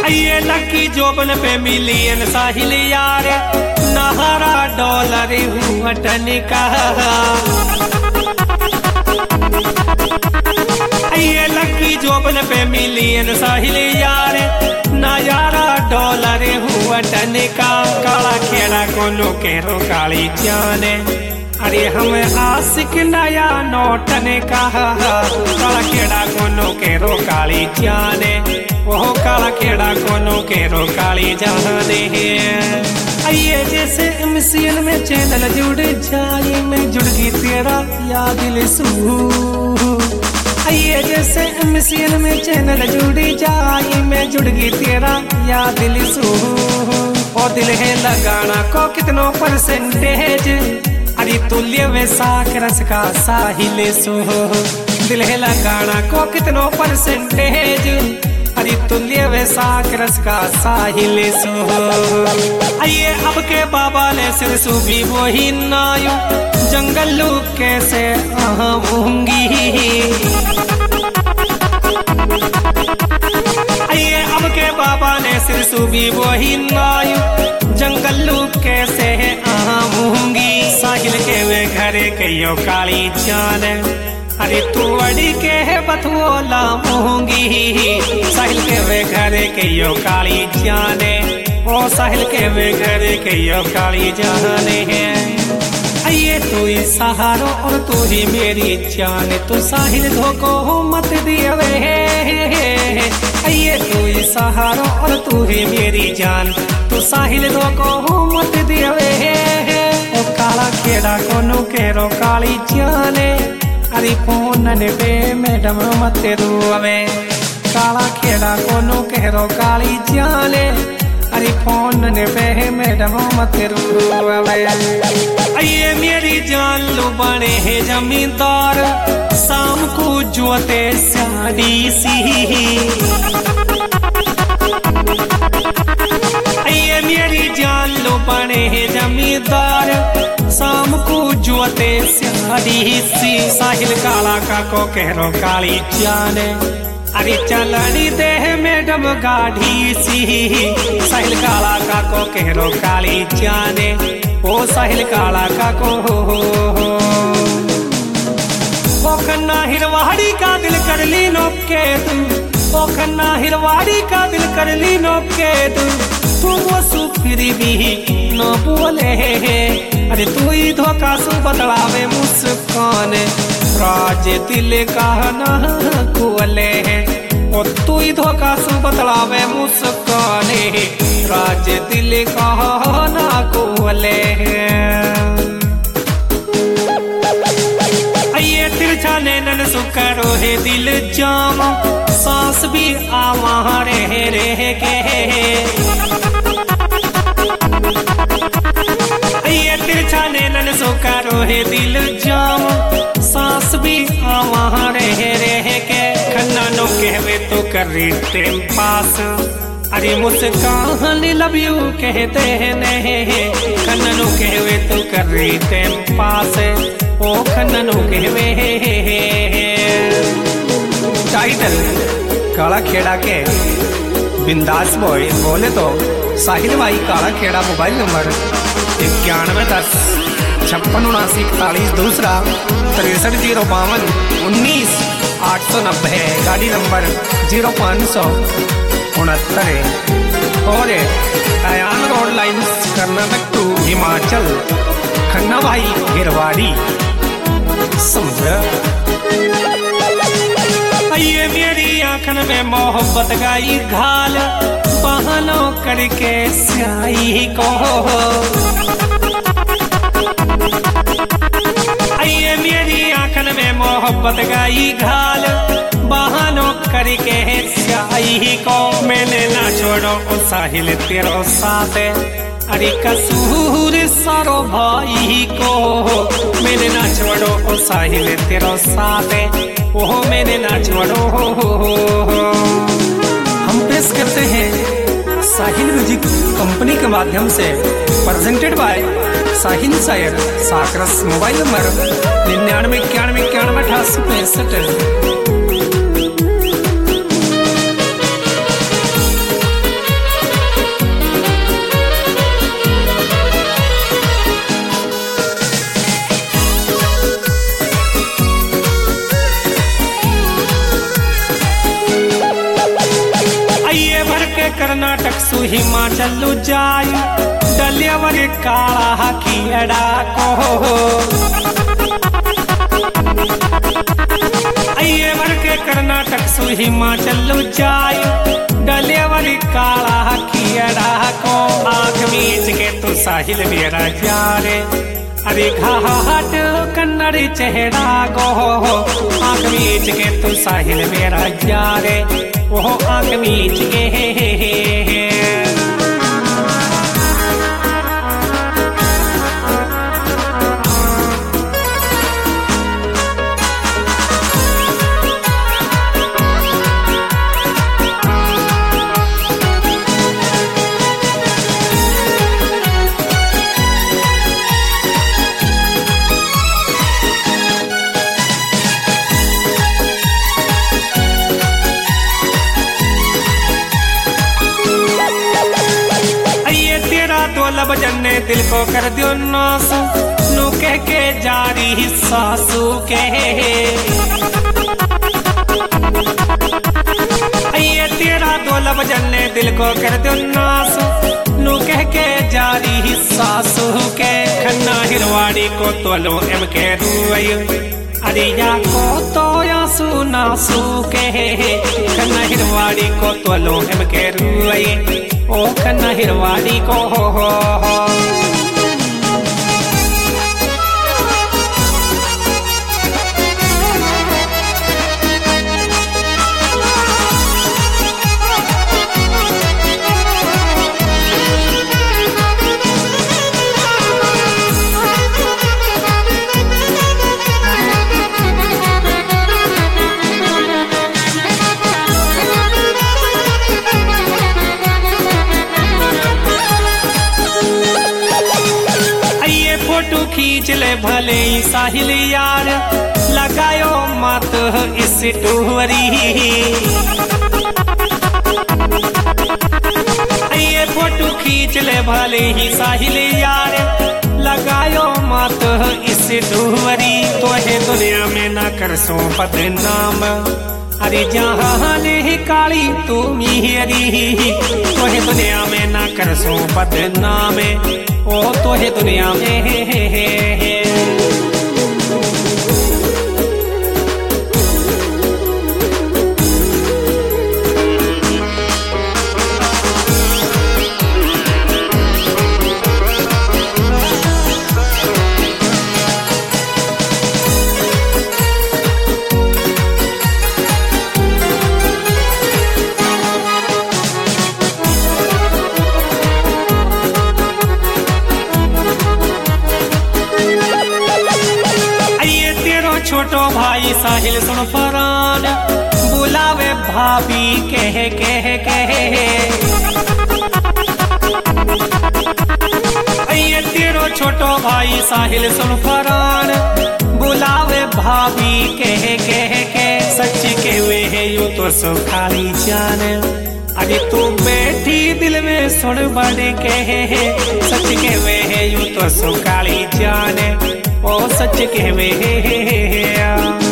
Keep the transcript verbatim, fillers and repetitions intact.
ये लकी जोबन पे मिलियन साहिल यार नहरा डॉलर हुटन का। ये लकी जोबन पे मिलियन साहिल यार नयारा डॉलर हुटन का। काला खेड़ा कोनो केरो काली जाने अरे हम आशिक नया नोटन का। काला खेड़ा कोनो केरो काली जाने ओह काला खेड़ा कोनो केरो काली जाने ये जैसे मिसियन में चैनल जुड़ जाए मैं जुड़ गई तेरा याद दिल सू। ये जैसे मिसियन में चैनल जुड़ जाए मैं जुड़ गई तेरा याद दिल सू। और दिल है लगाना को कितनों परसेंटेज अरे तुल्य वैसाख रस का साहिल सो। दिल है लगाना को कितनों परसेंटेज अरे तुल्य वैसाख रस का साहिल सो। आइए अब के बाबा ने सिर सुबी वो ही नायु जंगल लूक कैसे आहूंगी। आइए अब के बाबा ने सिर सुबी वो ही नायु जंगल लूक कैसे आहूंगी। साहिल के वे घरे कहियो काली जान अरे तू अड़ी के है बथुओला मुहूंगी। साहिल के वे घरे कहियो काली जाने ओ साहिल के वे घरे कहियो काली जाने है। ये तू ही सहारो और तू ही मेरी जान तू साहिल धोखो मत दिए वे। ये तू ही सहारो और तू ही मेरी जान तू साहिल धोखो मत दिए वे। ओ काला खेड़ा कोनो केरो काली जाने अरे फोन ने बे मैडम मत रुवे। काला खेड़ा कोनो केरो काली जाने अरे फोन ने बे मैडम मत रुवे। ये मेरी जान लो बने है जमींदार शाम को जोते साड़ी सी। ये मेरी जान लो बने है जमींदार शाम को जोते साड़ी सी। साहिल काला का को कहरो काली जाने अरे चलनी दे मैडम गाढ़ी सी। साहिल काला का को कहरो काली जाने ओ साहिल काला का को ओ खन्ना हिरवाड़ी का दिल कर ली नोक के तू। ओ खन्ना हिरवाड़ी का दिल कर ली नोक के तू। तू वो सुफिरी भी न बोले अरे तू ही धोखा सु बदलावे मुस्कान राज दिल का न कोले। ओ तू ही धोखा सु बदलावे मुस्कान राज दिल का न कोले। ये तिरछा नैनन सुकरो है दिल जाम सांस भी आवा रहे रहे के। ये तिरछा नैनन सुकरो है दिल जाम सांस भी आवा रहे रहे के। खन्ना नो कहवे तो कर रही टाइम पास अरे मुस्कान लव यू कहते हैं नहीं। खन्ना नो कहवे तो कर रही टाइम पास ओ खन्ना नो कहवे। टाइटल काला खेड़ा के बिंदास बॉय बोले तो साहिल भाई काला खेड़ा मोबाइल नंबर इक्यानवे दस छप्पन उनासी इकतालीस दूसरा तिरसठ जीरो बावन उन्नीस आठ सौ नब्बे गाड़ी नंबर जीरो पाँच सौ उनहत्तर और Ayaan road lines Karnataka to Himachal Khanna भाई गिरवाड़ी समझ। ये मेरी आंखन में मोहब्बत गाई घाल बहानों करके स्याही को। ये मेरी आंखन में मोहब्बत गाई घाल बहानों करके स्याही को। मैंने ना छोड़ो ओ साहिल तेरो साथ अरे कसूर सारो भाई को। मैंने ना छोड़ो ओ साहिल तेरो साथ ओहो मैंने ना छोड़ो। हम पेश करते हैं साहिल म्यूजिक कंपनी के माध्यम से प्रेजेंटेड बाय साहिल शायर साकरस। मोबाइल नंबर निन्यानवे इक्यानवे इक्यानवे अठासी पैंसठ। आइए भर के कर्नाटक सु हिमाचल जाय डलियावर काला कीड़ा को आइए भर के कर्नाटक सु हिमाचल जाय डलियावर काला कीड़ा को आँख मीच के तू साहिल मेरा जारे अरे घाट कन्नड़ चेहरा गो आँख मीच के तू साहिल मेरा जारे वो आँख मीच के दौलभ जन्ने दिल को कर दियो नासू नू कह के जारी सासू के ये तेरा दौलभ जन्ने दिल को कर दियो नासू नू कह के जारी सासू के खन्ना हिरवाड़ी को तोलो एम के रुई अरिया को तो यासू नासू के खन्ना हिरवाड़ी को तोलो एम के रुई ओ खन्ना हिरवाड़ी को हो हो हो फोटो खींच ले भले साहिल यार लगायो मत इस टोहरी ये फोटो खींच ले भले ही साहिल यार लगायो मत इस टोहरी तोहे दुनिया में ना कर सो बदनाम अरे जहाँ ले काली तू मेरी तोहे दुनिया में ना कर सो बदनाम ओ तोहे दुनिया में हे हे हे हे छोटो भाई साहिल सुन फरान बुलावे भाभी कह कह कह ये तेरो छोटो भाई साहिल सुन फरान बुलावे भाभी कह कह के सच्ची के हुए है यू तो सो खाली जान अरे तू बैठी दिल में सुन बड़े कह सच के हुए है यू तो सो खाली जान ओ सच के हुए